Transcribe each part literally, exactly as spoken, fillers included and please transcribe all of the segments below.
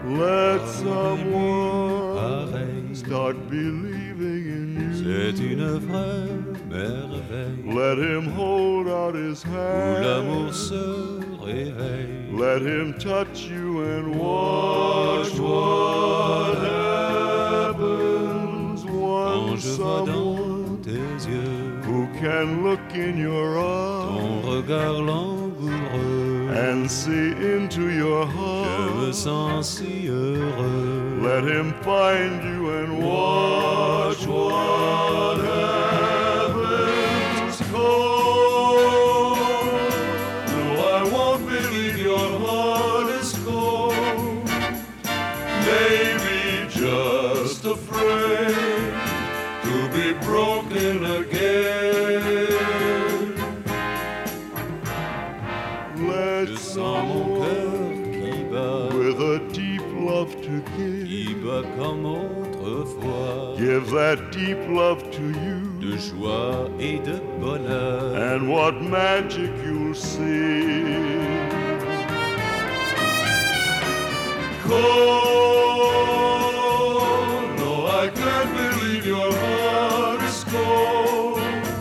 Let someone start believing in you. C'est une vraie merveille. Let him hold out his Où hand. l'amour se réveille. Let him touch you and watch what happens. Quand One je vois dans someone tes yeux who can look in your ton eyes regard langoureux, and see into your je me heart. sens si heureux. Let him find you and watch what happens. Cold. No, I won't believe your heart is cold. Maybe just afraid to be broken again. Let Je sens mon cœur qui bat, with a deep love to give. qui bat comme autrefois, Give that deep love to you, de joie et de bonheur. and what magic you'll see. Cold, no, I can't believe your heart is cold.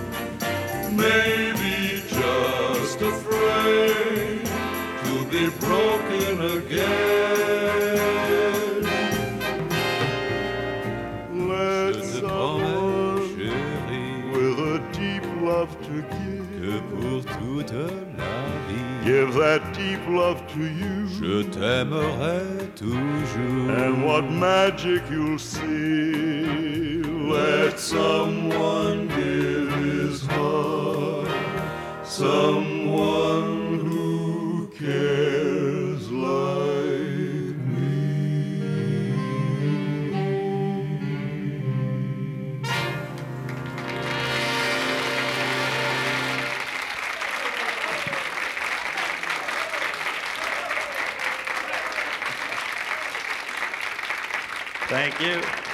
Maybe just afraid to be broken again. Let Je te promets, someone chérie, with a deep love to give. que pour toute la vie, Give that deep love to you, je t'aimerai toujours. and what magic you'll see. Let someone give his heart, someone who cares like me. Thank you.